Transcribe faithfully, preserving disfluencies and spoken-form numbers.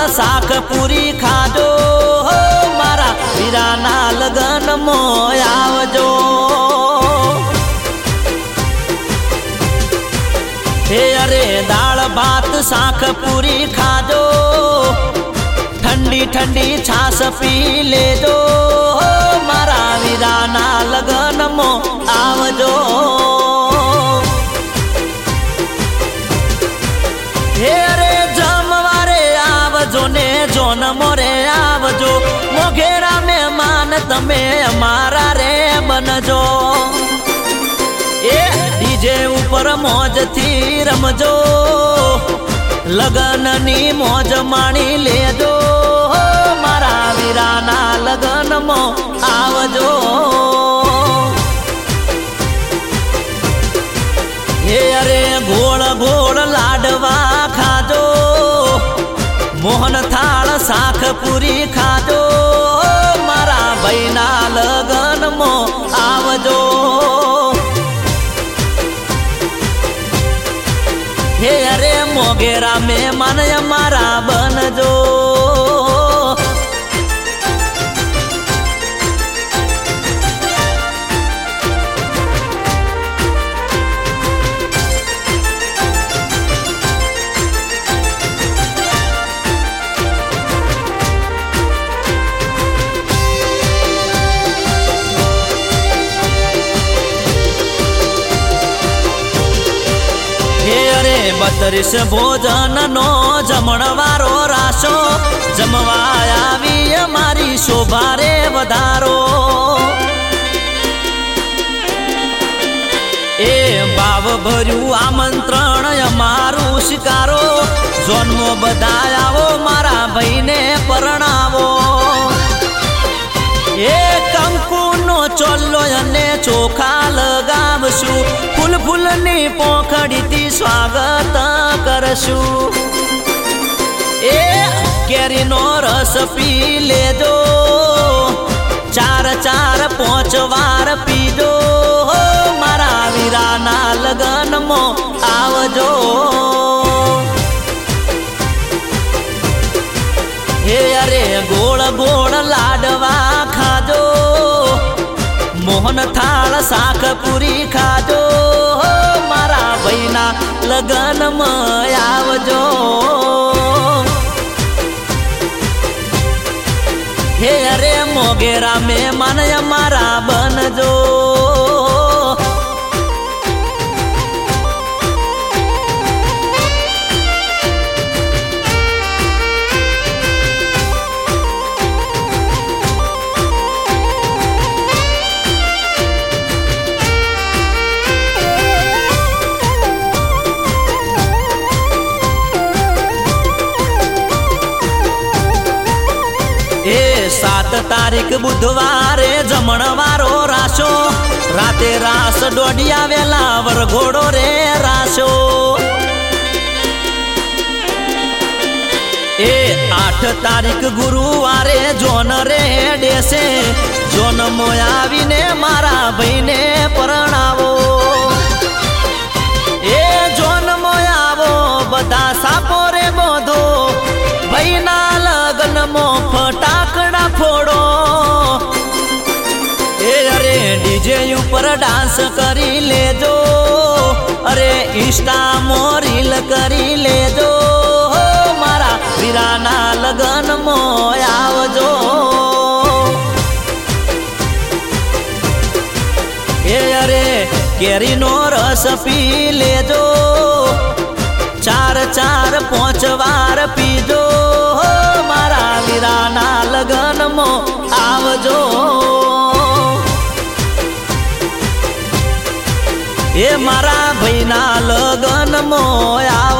શાક પૂરી ખાજો મારા વીરાના લગન માં આવજો હે અરે દાળ ભાત શાક પૂરી ખાજો ઠંડી ઠંડી છાસ પી લેજો મારા વીરાના લગન માં આવજો હે અરે જમવારે આવજો ને જોન મોરે આવજો મોઘેરા મહેમાન તમે અમારા રે બનજો એ ડીજે ઉપર મોજ થી રમજો લગન ની મોજ માણી લેજો મારા વીરાના લગન માં આવજો હે અરે ગોળ ગોળ લાડવા ખાજો મોહન થાળ શાક પૂરી ખાજો મારા ભાઈના લગન માં આવજો હે અરે મોગેરા મહેમાન અમારા બનજો બત્રીસ ભોજન નો જમણવારો રાશો જમવા આવી અમારી શોભા રે વધારો એ ભાવ ભર્યું આમંત્રણ અમારું સ્વીકારો જોન્મો બધા આવો મારા ભાઈને પરણાવો એ કંકુ નો ચોલ્લો અને ચોખા લગાવશું ફૂલ ફૂલ ની પોખડીથી સ્વાગત કરશું એ કેરીનો રસ પી લેજો ચાર ચાર પાંચ વાર પીજો મારા વીરાના લગન માં આવજો હે અરે ગોળ ગોળ લાડવા ખાજો મોહન થાળ શાક પૂરી ખાજો મારા ભાઈના લગન માં આવજો હે અરે મોગેરા મહેમાન અમારા બનજો सात तारीख बुधवारे जमणवारो राशो राते रास डोडिया वेला वरघोड़ो रे राशो ए आठ तारीख गुरुवारे जोन रे डेसे जोन मोयावीने मारा भाईने परणावो ए जोन मोयावो बधा सापो रे बोधो भाईना लगन मो फटाकड़ा फोड़ो ए अरे डीजे ऊपर डांस करी लेजो अरे इंस्टा मो रील करी लेजो मारा वीराना लगन मो आवजो ए अरे केरी नो रस पी लेजो चार चार पांच वार पीजो मारा वीराना लगन में आवजो ए मारा भाईना लगन में